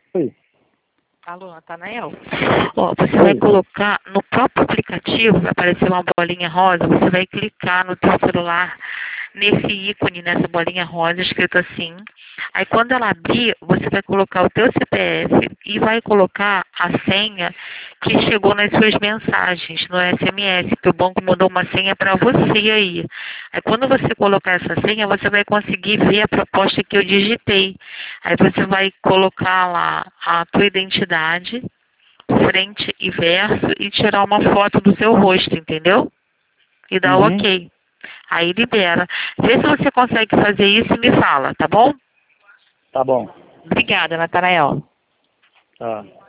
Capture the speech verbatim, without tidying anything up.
Oi. Alô, Natanael? Ó, você vai colocar no próprio aplicativo, vai aparecer uma bolinha rosa, você vai clicar no seu celular nesse ícone, nessa bolinha rosa, escrito assim. Aí quando ela abrir, você vai colocar o teu C P F e vai colocar a senha que chegou nas suas mensagens, no S M S, que o banco mandou uma senha para você aí. Aí quando você colocar essa senha, você vai conseguir ver a proposta que eu digitei. Aí você vai colocar lá a tua identidade, frente e verso, e tirar uma foto do seu rosto, entendeu? E dar o Uhum. ok. Aí libera. Vê se você consegue fazer isso e me fala, tá bom? Tá bom. Obrigada, Natanael. Tá.